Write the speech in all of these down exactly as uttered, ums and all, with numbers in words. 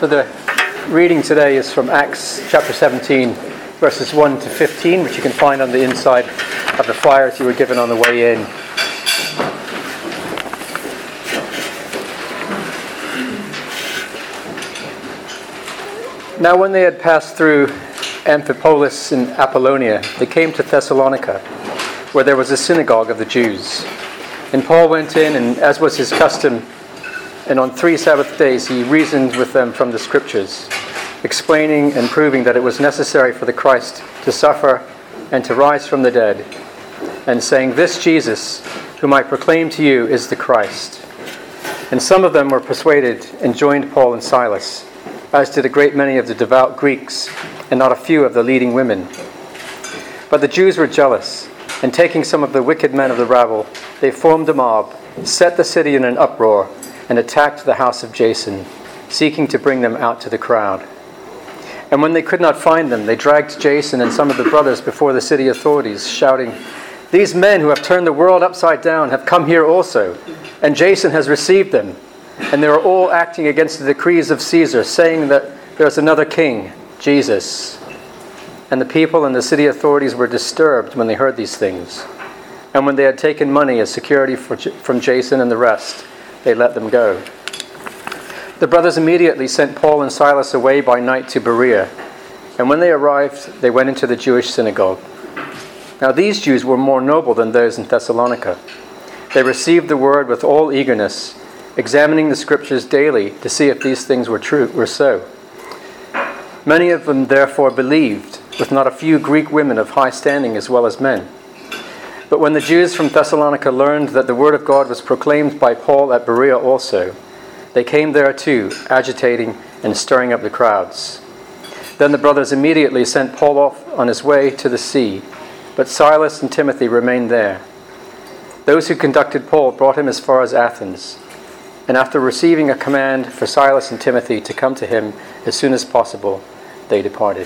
So the reading today is from Acts chapter seventeen, verses one to fifteen, which you can find on the inside of the flyers you were given on the way in. Now when they had passed through Amphipolis in Apollonia, they came to Thessalonica, where there was a synagogue of the Jews. And Paul went in, and as was his custom, and on three Sabbath days he reasoned with them from the Scriptures, explaining and proving that it was necessary for the Christ to suffer and to rise from the dead, and saying, "This Jesus, whom I proclaim to you, is the Christ." And some of them were persuaded and joined Paul and Silas, as did a great many of the devout Greeks, and not a few of the leading women. But the Jews were jealous, and taking some of the wicked men of the rabble, they formed a mob, set the city in an uproar, and attacked the house of Jason, seeking to bring them out to the crowd. And when they could not find them, they dragged Jason and some of the brothers before the city authorities, shouting, "These men who have turned the world upside down have come here also, and Jason has received them. And they are all acting against the decrees of Caesar, saying that there is another king, Jesus." And the people and the city authorities were disturbed when they heard these things. And when they had taken money as security for, from Jason and the rest, they let them go. The brothers immediately sent Paul and Silas away by night to Berea. And when they arrived, they went into the Jewish synagogue. Now these Jews were more noble than those in Thessalonica. They received the word with all eagerness, examining the Scriptures daily to see if these things were true, were so. Many of them therefore believed, with not a few Greek women of high standing as well as men. But when the Jews from Thessalonica learned that the word of God was proclaimed by Paul at Berea also, they came there too, agitating and stirring up the crowds. Then the brothers immediately sent Paul off on his way to the sea, but Silas and Timothy remained there. Those who conducted Paul brought him as far as Athens, and after receiving a command for Silas and Timothy to come to him as soon as possible, they departed.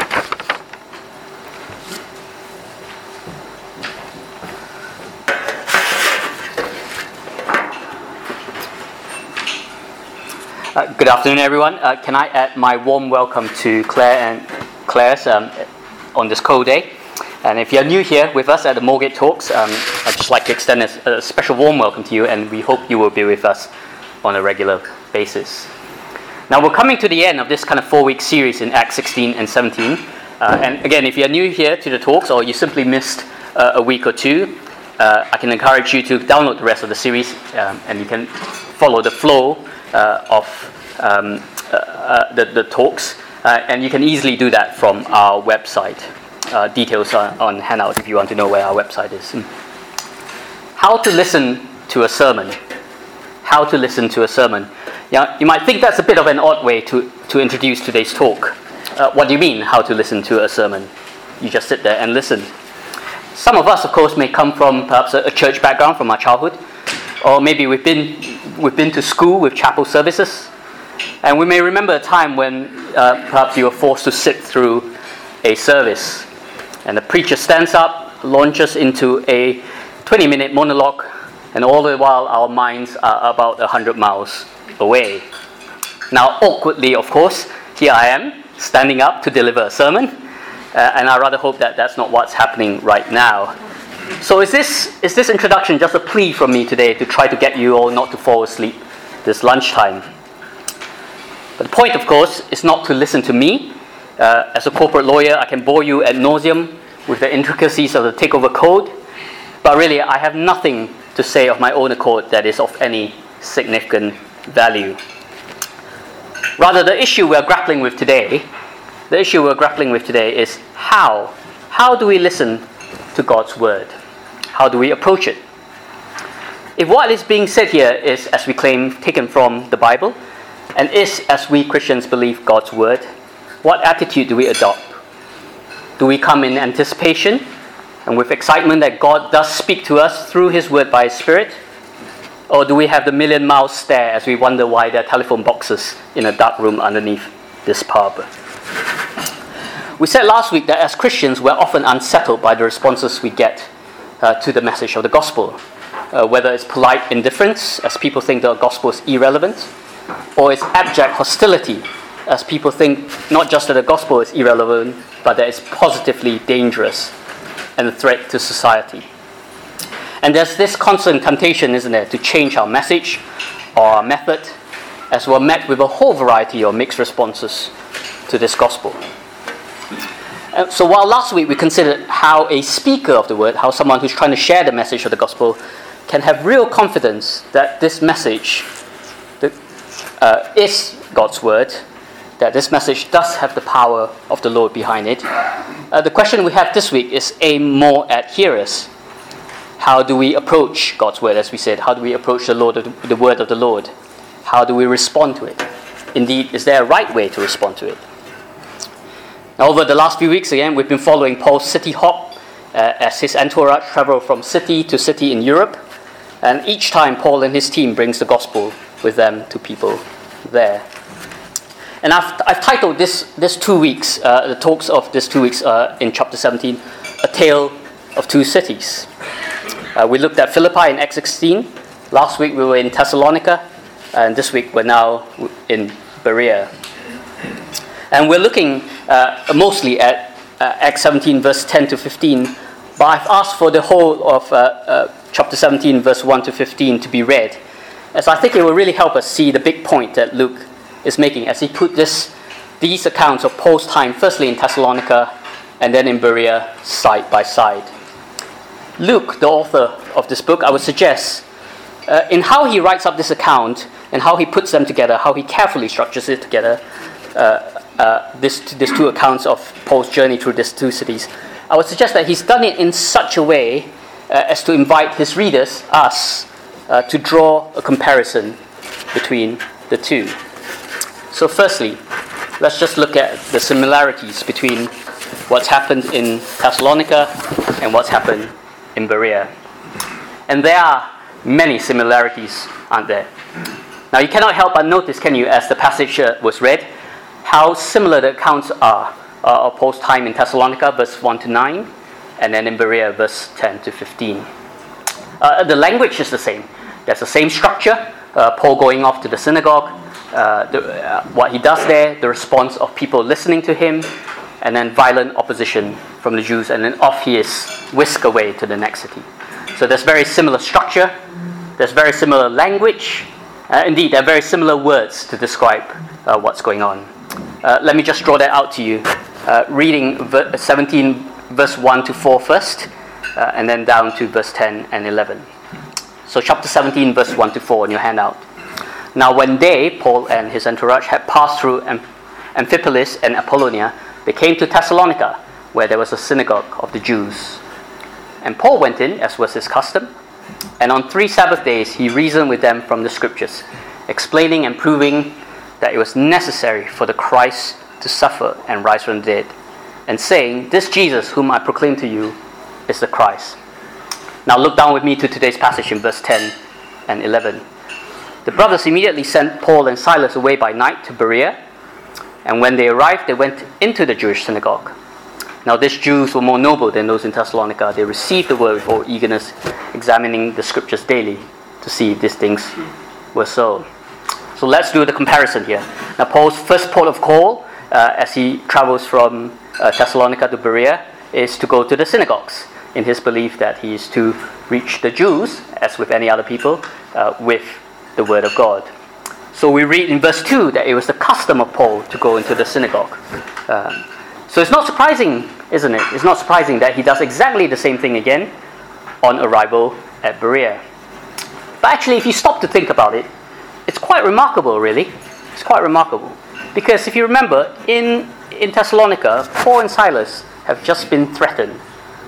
Uh, good afternoon, everyone. Uh, can I add my warm welcome to Claire and Claire's um, on this cold day? And if you're new here with us at the Moorgate Talks, um, I'd just like to extend a, a special warm welcome to you, and we hope you will be with us on a regular basis. Now, we're coming to the end of this kind of four-week series in Acts sixteen and seventeen. Uh, and again, if you're new here to the talks, or you simply missed uh, a week or two, uh, I can encourage you to download the rest of the series, um, and you can follow the flow Uh, of um, uh, uh, the, the talks, uh, and you can easily do that from our website. Uh, details are on handout if you want to know where our website is. How to listen to a sermon. How to listen to a sermon. Yeah, you might think that's a bit of an odd way to, to introduce today's talk. Uh, what do you mean, how to listen to a sermon? You just sit there and listen. Some of us, of course, may come from perhaps a, a church background from our childhood, or maybe we've been we've been to school with chapel services, and we may remember a time when uh, perhaps you were forced to sit through a service, and the preacher stands up, launches into a twenty-minute monologue, and all the while our minds are about one hundred miles away. Now, awkwardly, of course, here I am, standing up to deliver a sermon, uh, and I rather hope that that's not what's happening right now. So is this is this introduction just a plea from me today to try to get you all not to fall asleep this lunchtime? But the point, of course, is not to listen to me. Uh, as a corporate lawyer, I can bore you ad nauseum with the intricacies of the takeover code, but really I have nothing to say of my own accord that is of any significant value. Rather, the issue we're grappling with today, the issue we're grappling with today is how. How do we listen to God's word? How do we approach it? If what is being said here is, as we claim, taken from the Bible, and is, as we Christians believe, God's word, what attitude do we adopt? Do we come in anticipation and with excitement that God does speak to us through his word by his Spirit? Or do we have the million mile stare as we wonder why there are telephone boxes in a dark room underneath this pub? We said last week that as Christians, we're often unsettled by the responses we get uh, to the message of the gospel. Uh, whether it's polite indifference, as people think the gospel is irrelevant, or it's abject hostility, as people think not just that the gospel is irrelevant, but that it's positively dangerous and a threat to society. And there's this constant temptation, isn't there, to change our message or our method, as we're met with a whole variety of mixed responses to this gospel. Uh, so while last week we considered how a speaker of the word, how someone who's trying to share the message of the gospel, can have real confidence that this message that, uh, is God's word, that this message does have the power of the Lord behind it. Uh, the question we have this week is aimed more at hearers. How do we approach God's word, as we said? How do we approach the Lord, the word of the Lord? How do we respond to it? Indeed, is there a right way to respond to it? Now, over the last few weeks, again, we've been following Paul's city hop uh, as his entourage travel from city to city in Europe. And each time, Paul and his team brings the gospel with them to people there. And I've, I've titled this, this two weeks, uh, the talks of this two weeks uh, in chapter seventeen, A Tale of Two Cities. Uh, we looked at Philippi in Acts sixteen. Last week we were in Thessalonica. And this week we're now in Berea. And we're looking uh, mostly at uh, Acts seventeen, verse ten to fifteen. But I've asked for the whole of uh, uh, chapter seventeen, verse one to fifteen to be read, as I think it will really help us see the big point that Luke is making as he put this, these accounts of Paul's time, firstly in Thessalonica and then in Berea, side by side. Luke, the author of this book, I would suggest, uh, in how he writes up this account and how he puts them together, how he carefully structures it together, uh, uh, this, this two accounts of Paul's journey through these two cities, I would suggest that he's done it in such a way uh, as to invite his readers, us, uh, to draw a comparison between the two. So firstly, let's just look at the similarities between what's happened in Thessalonica and what's happened in Berea. And there are many similarities, aren't there? Now you cannot help but notice, can you, as the passage uh, was read, how similar the accounts are uh, of Paul's time in Thessalonica, verse one to nine, and then in Berea, verse ten to fifteen. Uh, the language is the same. There's the same structure, uh, Paul going off to the synagogue, uh, the, uh, what he does there, the response of people listening to him, and then violent opposition from the Jews, and then off he is, whisked away to the next city. So there's very similar structure, there's very similar language, uh, indeed there are very similar words to describe uh, what's going on. Uh, let me just draw that out to you, uh, reading ver- seventeen verse one to four first, uh, and then down to verse ten and eleven. So chapter seventeen verse one to four in your handout. Now when they, Paul and his entourage, had passed through Amphipolis and Apollonia, they came to Thessalonica, where there was a synagogue of the Jews. And Paul went in, as was his custom, and on three Sabbath days he reasoned with them from the Scriptures, explaining and proving that it was necessary for the Christ to suffer and rise from the dead, and saying, "This Jesus whom I proclaim to you is the Christ." Now look down with me to today's passage in verse ten and eleven. The brothers immediately sent Paul and Silas away by night to Berea, and when they arrived, they went into the Jewish synagogue. Now these Jews were more noble than those in Thessalonica. They received the word with all eagerness, examining the Scriptures daily to see if these things were so. So let's do the comparison here. Now Paul's first port of call, uh, as he travels from uh, Thessalonica to Berea, is to go to the synagogues, in his belief that he is to reach the Jews, as with any other people, uh, with the word of God. So we read in verse two that it was the custom of Paul to go into the synagogue. Uh, so it's not surprising, isn't it? It's not surprising that he does exactly the same thing again on arrival at Berea. But actually, if you stop to think about it, it's quite remarkable, really. It's quite remarkable. Because if you remember, in, in Thessalonica, Paul and Silas have just been threatened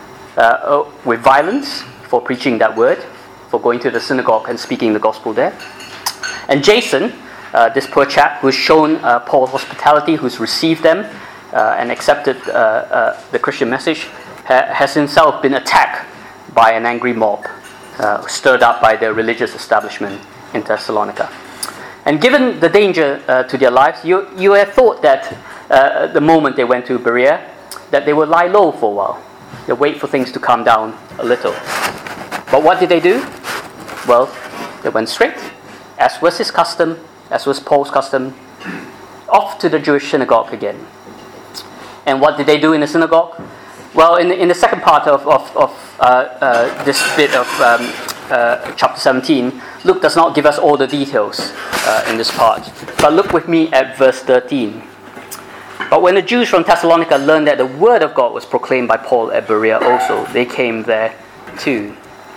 uh, with violence for preaching that word, for going to the synagogue and speaking the gospel there. And Jason, uh, this poor chap who's shown uh, Paul hospitality, who's received them uh, and accepted uh, uh, the Christian message, ha- has himself been attacked by an angry mob, uh, stirred up by the religious establishment in Thessalonica. And given the danger uh, to their lives, you, you have thought that uh, the moment they went to Berea, that they would lie low for a while. They wait for things to calm down a little. But what did they do? Well, they went straight, as was his custom, as was Paul's custom, off to the Jewish synagogue again. And what did they do in the synagogue? Well, in the, in the second part of, of, of uh, uh, this bit of um, uh, chapter seventeen, Luke does not give us all the details uh, in this part. But look with me at verse thirteen. But when the Jews from Thessalonica learned that the word of God was proclaimed by Paul at Berea also, they came there too.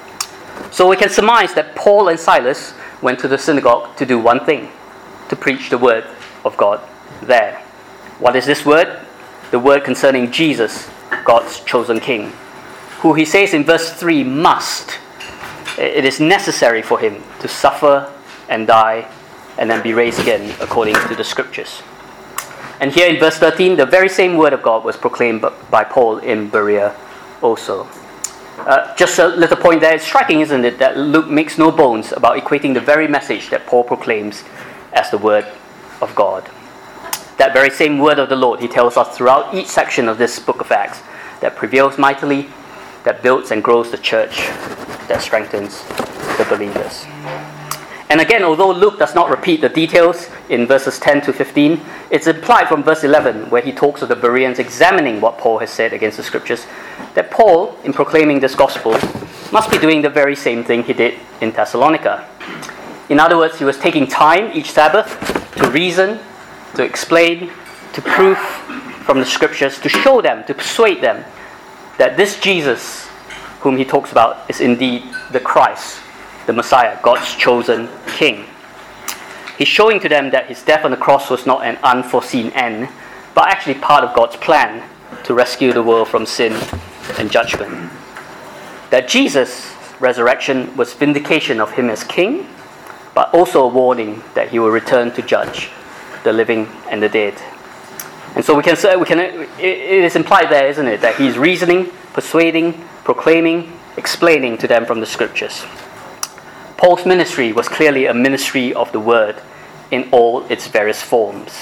So we can surmise that Paul and Silas went to the synagogue to do one thing, to preach the word of God there. What is this word? The word concerning Jesus, God's chosen king, who he says in verse three must. It is necessary for him to suffer and die and then be raised again according to the scriptures. And here in verse thirteen, the very same word of God was proclaimed by Paul in Berea also. Uh, just a little point there. It's striking, isn't it, that Luke makes no bones about equating the very message that Paul proclaims as the word of God. That very same word of the Lord, he tells us throughout each section of this book of Acts, that prevails mightily, that builds and grows the church, that strengthens the believers. And again, although Luke does not repeat the details in verses ten to fifteen, it's implied from verse eleven, where he talks of the Bereans examining what Paul has said against the scriptures, that Paul, in proclaiming this gospel, must be doing the very same thing he did in Thessalonica. In other words, he was taking time each Sabbath to reason, to explain, to prove from the scriptures, to show them, to persuade them that this Jesus, whom he talks about, is indeed the Christ, the Messiah, God's chosen king. He's showing to them that his death on the cross was not an unforeseen end, but actually part of God's plan to rescue the world from sin and judgment. That Jesus' resurrection was vindication of him as king, but also a warning that he will return to judge the living and the dead. And so we can say, we can, it is implied there, isn't it, that he's reasoning, persuading, proclaiming, explaining to them from the scriptures. Paul's ministry was clearly a ministry of the word in all its various forms.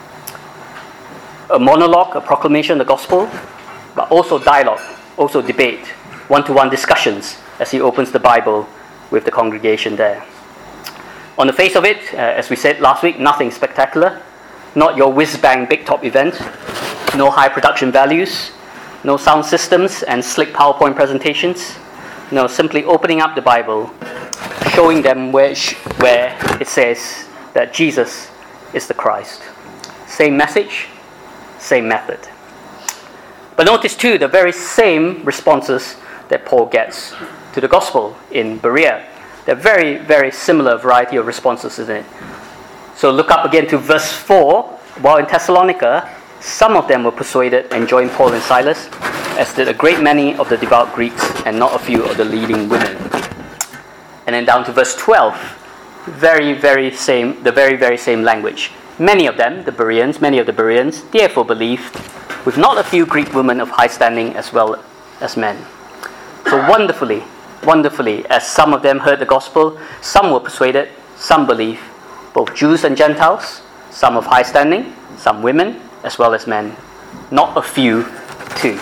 A monologue, a proclamation of the gospel, but also dialogue, also debate, one-to-one discussions as he opens the Bible with the congregation there. On the face of it, uh, as we said last week, nothing spectacular, not your whiz-bang big top event, no high production values, no sound systems and slick PowerPoint presentations, no, simply opening up the Bible, showing them where, where it says that Jesus is the Christ. Same message, same method. But notice too the very same responses that Paul gets to the gospel in Berea. They're very, very similar variety of responses, isn't it? So look up again to verse four. While in Thessalonica, some of them were persuaded and joined Paul and Silas, as did a great many of the devout Greeks and not a few of the leading women. And then down to verse twelve, very, very same, the very, very same language. Many of them, the Bereans, many of the Bereans, therefore believed, with not a few Greek women of high standing as well as men. So wonderfully, wonderfully, as some of them heard the gospel, some were persuaded, some believed, both Jews and Gentiles, some of high standing, some women, as well as men, not a few too.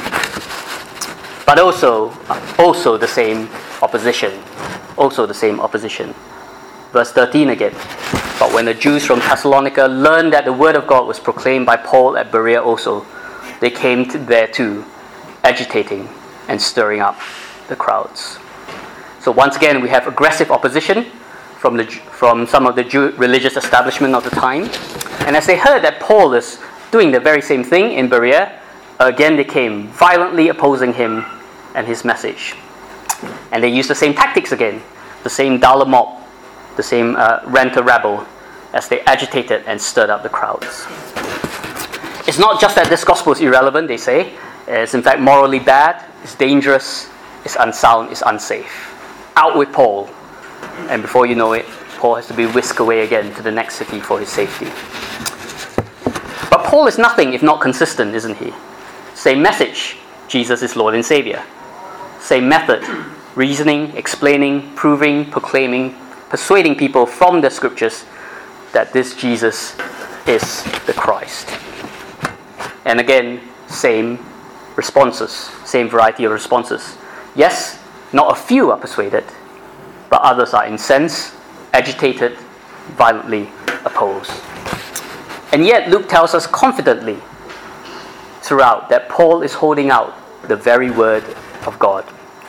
But also, also the same opposition, also the same opposition. Verse thirteen again. But when the Jews from Thessalonica learned that the word of God was proclaimed by Paul at Berea also, they came to there too, agitating and stirring up the crowds. So once again, we have aggressive opposition from the from some of the Jew, religious establishment of the time. And as they heard that Paul is doing the very same thing in Berea, again they came violently opposing him and his message. And they used the same tactics again, the same dollar mob, the same uh, rent-a-rabble, as they agitated and stirred up the crowds. It's not just that this gospel is irrelevant, they say. It's in fact morally bad, it's dangerous, it's unsound, it's unsafe. Out with Paul. And before you know it, Paul has to be whisked away again to the next city for his safety. But Paul is nothing if not consistent, isn't he? Same message, Jesus is Lord and Savior. Same method, reasoning, explaining, proving, proclaiming, persuading people from the scriptures that this Jesus is the Christ. And again, same responses, same variety of responses. Yes, not a few are persuaded, but others are incensed, agitated, violently opposed. And yet Luke tells us confidently throughout that Paul is holding out the very word of God.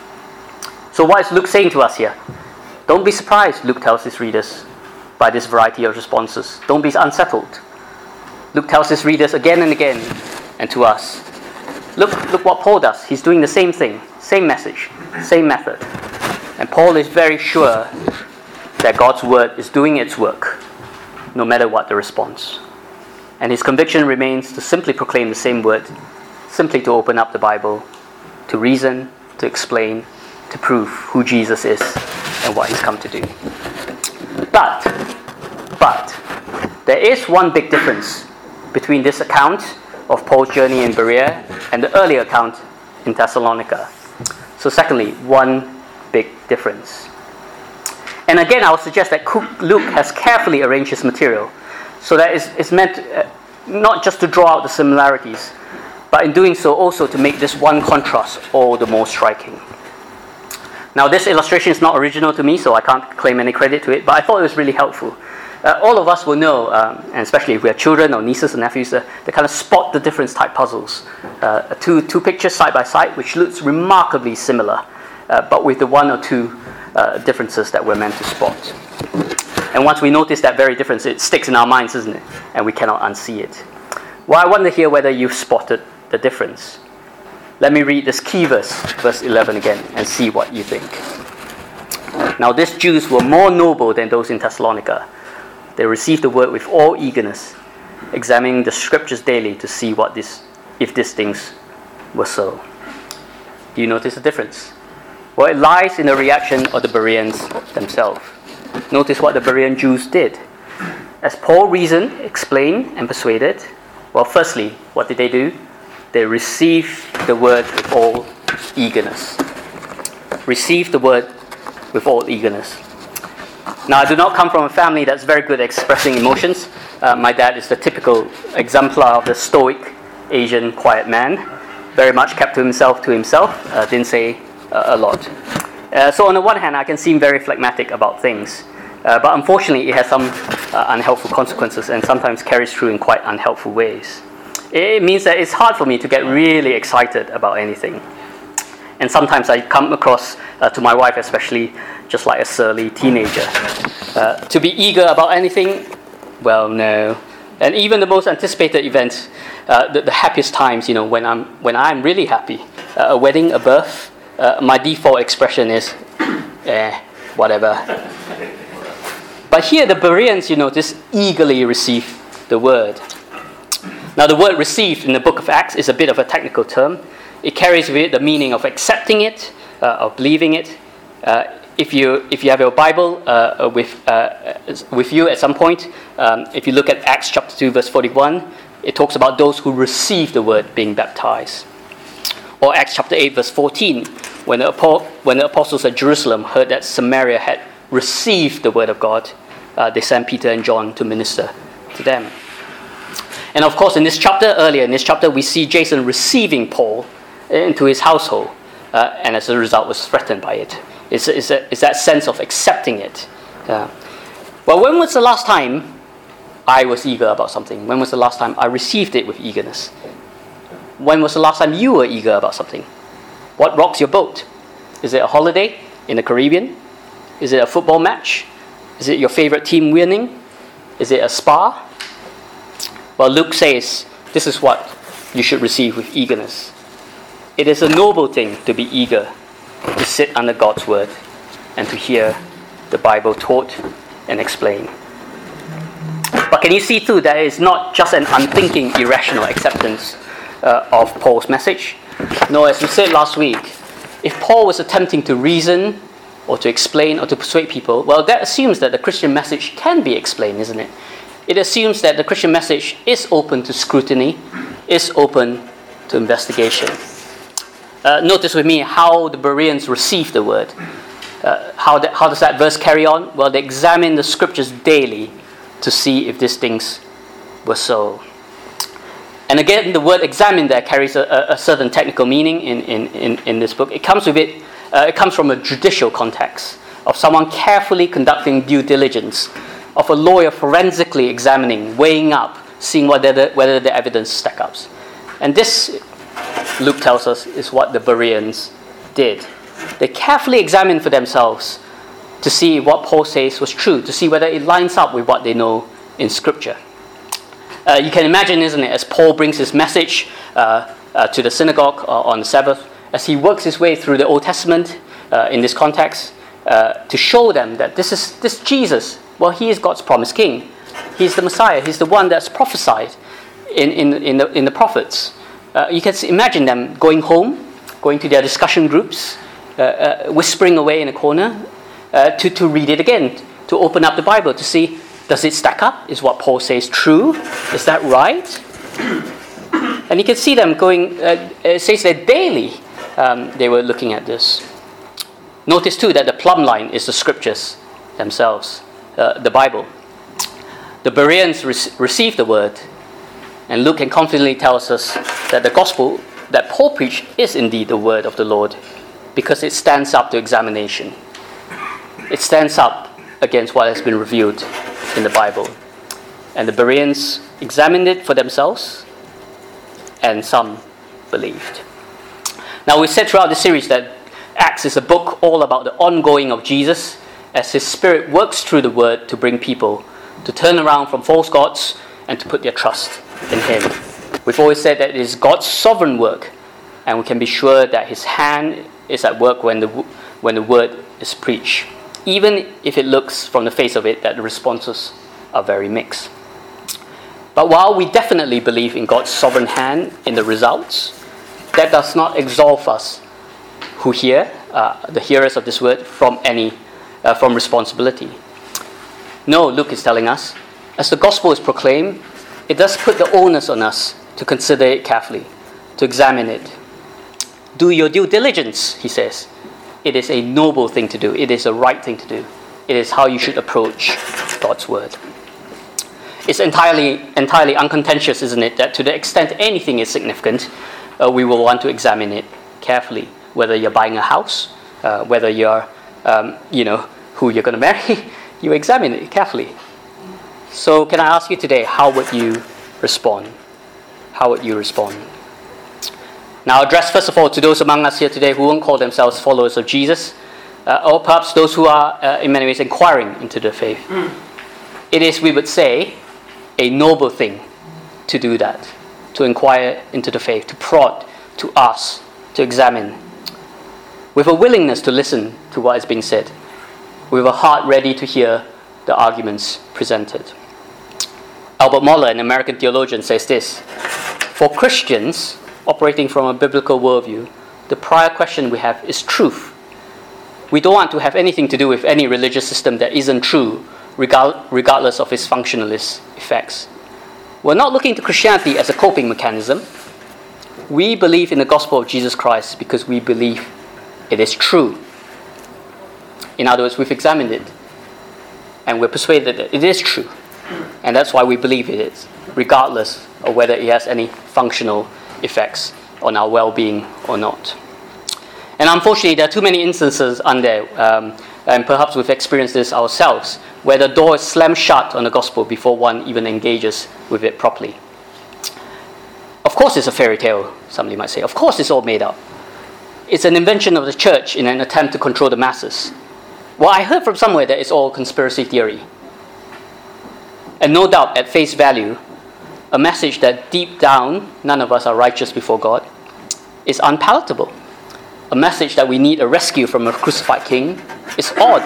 So what is Luke saying to us here? Don't be surprised, Luke tells his readers, by this variety of responses. Don't be unsettled. Luke tells his readers again and again, and to us, look, look what Paul does. He's doing the same thing, same message, same method. And Paul is very sure that God's word is doing its work, no matter what the response. And his conviction remains to simply proclaim the same word, simply to open up the Bible, to reason, to explain, to prove who Jesus is and what he's come to do. But, but, there is one big difference between this account of Paul's journey in Berea and the earlier account in Thessalonica. So secondly, one big difference. And again, I would suggest that Luke has carefully arranged his material so that it's, it's meant uh, not just to draw out the similarities, but in doing so also to make this one contrast all the more striking. Now, this illustration is not original to me, so I can't claim any credit to it, but I thought it was really helpful. Uh, all of us will know, um, and especially if we have children or nieces and nephews, uh, they kind of spot the difference type puzzles. Uh, two, two pictures side by side, which looks remarkably similar, uh, but with the one or two uh, differences that we're meant to spot. And once we notice that very difference, it sticks in our minds, isn't it? And we cannot unsee it. Well, I wonder here whether you've spotted the difference. Let me read this key verse, verse eleven again, and see what you think. Now, these Jews were more noble than those in Thessalonica. They received the word with all eagerness, examining the scriptures daily to see what this, if these things were so. Do you notice the difference? Well, it lies in the reaction of the Bereans themselves. Notice what the Berean Jews did. As Paul reasoned, explained, and persuaded, well, firstly, what did they do? They received the word with all eagerness. Received the word with all eagerness. Now, I do not come from a family that's very good at expressing emotions. Uh, my dad is the typical exemplar of the stoic Asian quiet man. Very much kept to himself to himself. Uh, didn't say uh, a lot. Uh, so on the one hand, I can seem very phlegmatic about things. Uh, but unfortunately, it has some uh, unhelpful consequences and sometimes carries through in quite unhelpful ways. It means that it's hard for me to get really excited about anything. And sometimes I come across, uh, to my wife especially, just like a surly teenager. Uh, to be eager about anything? Well, no. And even the most anticipated events, uh, the, the happiest times, you know, when I'm when I'm really happy, uh, a wedding, a birth, uh, my default expression is, eh, whatever. But here the Bereans, you know, just eagerly receive the word. Now, the word received in the book of Acts is a bit of a technical term. It carries with it the meaning of accepting it, uh, of believing it. Uh, if you if you have your Bible uh, with uh, with you at some point, um, if you look at Acts chapter two, verse forty-one, it talks about those who receive the word being baptized. Or Acts chapter eight, verse fourteen, when the, when the apostles at Jerusalem heard that Samaria had received the word of God, uh, they sent Peter and John to minister to them. And of course, in this chapter, earlier in this chapter, we see Jason receiving Paul into his household, uh, and as a result was threatened by it. It's, it's, a, it's that sense of accepting it. Uh, well, when was the last time I was eager about something? When was the last time I received it with eagerness? When was the last time you were eager about something? What rocks your boat? Is it a holiday in the Caribbean? Is it a football match? Is it your favorite team winning? Is it a spa? Well, Luke says this is what you should receive with eagerness. It is a noble thing to be eager to sit under God's word and to hear the Bible taught and explained. But can you see too that it's not just an unthinking, irrational acceptance uh, of Paul's message? No, as we said last week, if Paul was attempting to reason or to explain or to persuade people, well, that assumes that the Christian message can be explained, isn't it? It assumes that the Christian message is open to scrutiny, is open to investigation. Uh, notice with me how the Bereans received the word. Uh, how, the, how does that verse carry on? Well, they examine the scriptures daily to see if these things were so. And again, the word examine there carries a, a certain technical meaning in, in, in, in this book. It comes with it, uh, it comes from a judicial context of someone carefully conducting due diligence, of a lawyer forensically examining, weighing up seeing whether the, whether the evidence stack up. And this, Luke tells us, is what the Bereans did. They carefully examined for themselves to see what Paul says was true, to see whether it lines up with what they know in Scripture. Uh, you can imagine, isn't it, as Paul brings his message uh, uh, to the synagogue uh, on the Sabbath, as he works his way through the Old Testament uh, in this context, uh, to show them that this is this Jesus, well, he is God's promised king. He's the Messiah. He's the one that's prophesied in, in, in, the, in the prophets. Uh, you can imagine them going home, going to their discussion groups, uh, uh, whispering away in a corner, uh, to, to read it again, to open up the Bible, to see, does it stack up? Is what Paul says true? Is that right? And you can see them going, uh, it says that daily um, they were looking at this. Notice too that the plumb line is the Scriptures themselves, uh, the Bible. The Bereans re- received the word, and Luke can confidently tells us that the gospel that Paul preached is indeed the word of the Lord, because it stands up to examination. It stands up against what has been revealed in the Bible. And the Bereans examined it for themselves, and some believed. Now, we said throughout the series that Acts is a book all about the ongoing of Jesus as his Spirit works through the word to bring people to turn around from false gods and to put their trust in him. We've always said that it is God's sovereign work, and we can be sure that his hand is at work when the, when the word is preached, even if it looks from the face of it that the responses are very mixed. But while we definitely believe in God's sovereign hand in the results, that does not absolve us who hear, uh, the hearers of this word, from any uh, from responsibility. No, Luke is telling us, as the gospel is proclaimed, it does put the onus on us to consider it carefully, to examine it. Do your due diligence, he says. It is a noble thing to do. It is a right thing to do. It is how you should approach God's word. It's entirely, entirely uncontentious, isn't it, that to the extent anything is significant, uh, we will want to examine it carefully. Whether you're buying a house, uh, whether you're, um, you know, who you're going to marry, you examine it carefully. So can I ask you today, how would you respond? How would you respond? Now, I'll address first of all to those among us here today who won't call themselves followers of Jesus, uh, or perhaps those who are uh, in many ways inquiring into the faith. Mm. It is, we would say, a noble thing to do that, to inquire into the faith, to prod, to ask, to examine, with a willingness to listen to what is being said, with a heart ready to hear the arguments presented. Albert Mohler, an American theologian, says this: for Christians operating from a biblical worldview, the prior question we have is truth. We don't want to have anything to do with any religious system that isn't true, regard, regardless of its functionalist effects. We're not looking to Christianity as a coping mechanism. We believe in the gospel of Jesus Christ because we believe it is true. In other words, we've examined it, and we're persuaded that it is true. And that's why we believe it is, regardless of whether it has any functional effects on our well-being or not. And unfortunately, there are too many instances on there, um, and perhaps we've experienced this ourselves, where the door is slammed shut on the gospel before one even engages with it properly. Of course it's a fairy tale, somebody might say. Of course it's all made up. It's an invention of the church in an attempt to control the masses. Well, I heard from somewhere that it's all conspiracy theory. And no doubt, at face value, a message that deep down none of us are righteous before God is unpalatable. A message that we need a rescue from a crucified king is odd.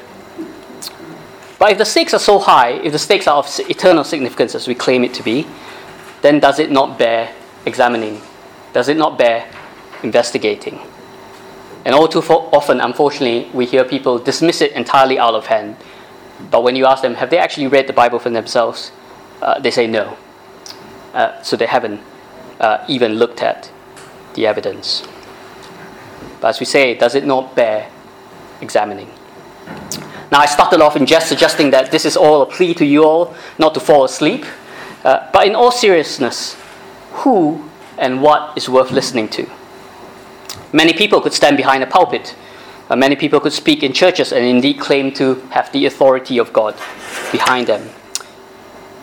But if the stakes are so high, if the stakes are of eternal significance as we claim it to be, then does it not bear examining? Does it not bear investigating? And all too often, unfortunately, we hear people dismiss it entirely out of hand. But when you ask them, have they actually read the Bible for themselves? Uh, they say no. Uh, so they haven't uh, even looked at the evidence. But as we say, does it not bear examining? Now, I started off in just suggesting that this is all a plea to you all not to fall asleep. Uh, but in all seriousness, who and what is worth listening to? Many people could stand behind a pulpit. Uh, many people could speak in churches and indeed claim to have the authority of God behind them.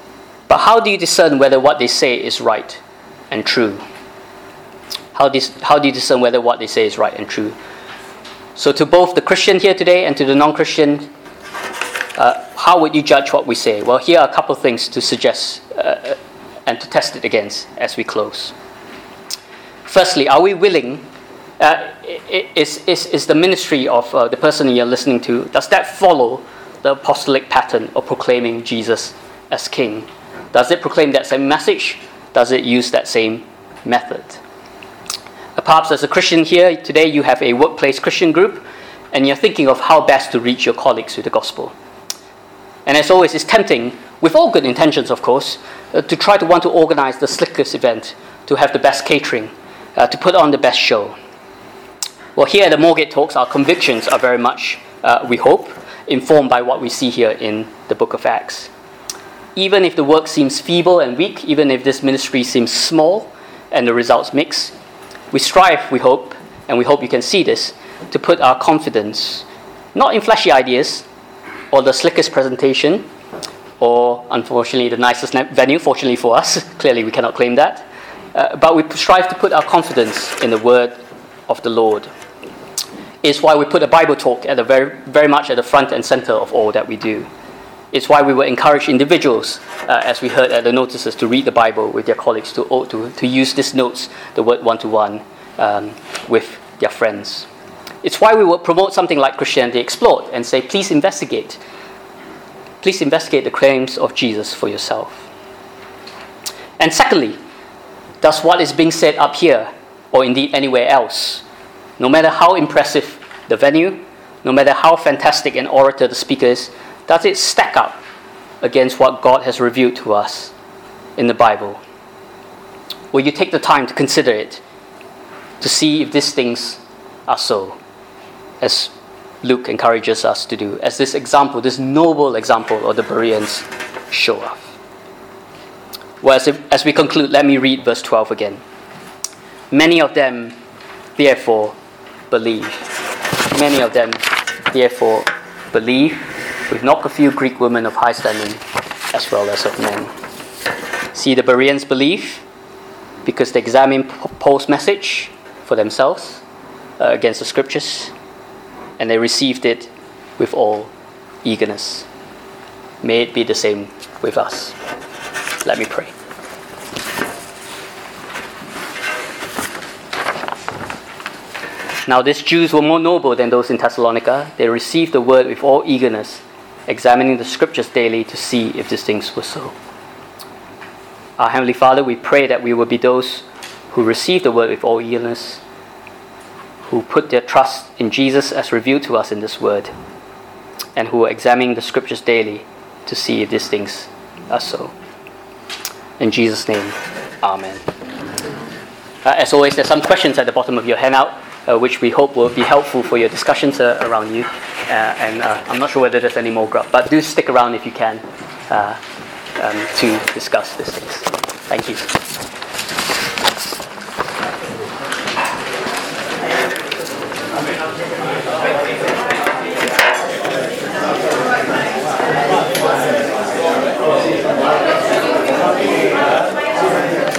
But how do you discern whether what they say is right and true? How, dis- how do you discern whether what they say is right and true? So to both the Christian here today and to the non-Christian, uh, how would you judge what we say? Well, here are a couple of things to suggest uh, and to test it against as we close. Firstly, are we willing, uh, is, is, is the ministry of uh, the person you're listening to, does that follow the apostolic pattern of proclaiming Jesus as King? Does it proclaim that same message? Does it use that same method? Perhaps as a Christian here today, you have a workplace Christian group, and you're thinking of how best to reach your colleagues with the gospel. And as always, it's tempting, with all good intentions of course, uh, to try to want to organize the slickest event, to have the best catering, uh, to put on the best show. Well, here at the Moorgate Talks, our convictions are very much, uh, we hope, informed by what we see here in the book of Acts. Even if the work seems feeble and weak, even if this ministry seems small and the results mixed, we strive, we hope, and we hope you can see this, to put our confidence not in flashy ideas or the slickest presentation or, unfortunately, the nicest venue, fortunately for us. Clearly we cannot claim that. Uh, but we strive to put our confidence in the word of the Lord. It's why we put a Bible talk at the very, very much at the front and center of all that we do. It's why we will encourage individuals, uh, as we heard at the notices, to read the Bible with their colleagues, to to, to use these notes, the word one-to-one, um, with their friends. It's why we will promote something like Christianity Explored and say, please investigate. Please investigate the claims of Jesus for yourself. And secondly, does what is being said up here, or indeed anywhere else, no matter how impressive the venue, no matter how fantastic an orator the speaker is, does it stack up against what God has revealed to us in the Bible? Will you take the time to consider it, to see if these things are so, as Luke encourages us to do, as this example, this noble example of the Bereans show us? Well, as, if, as we conclude, let me read verse twelve again. Many of them, therefore, believe. Many of them, therefore, believe. We've knocked a few Greek women of high standing as well as of men. See, the Bereans believe because they examined Paul's message for themselves uh, against the scriptures, and they received it with all eagerness. May it be the same with us. Let me pray. Now these Jews were more noble than those in Thessalonica. They received the word with all eagerness, examining the scriptures daily to see if these things were so. Our Heavenly Father, we pray that we will be those who receive the word with all eagerness, who put their trust in Jesus as revealed to us in this word, and who are examining the scriptures daily to see if these things are so. In Jesus' name, Amen. Uh, as always, there's some questions at the bottom of your handout, uh, which we hope will be helpful for your discussions uh, around you. Uh, and uh, I'm not sure whether there's any more grub, but do stick around if you can uh, um, to discuss these things. Thank you.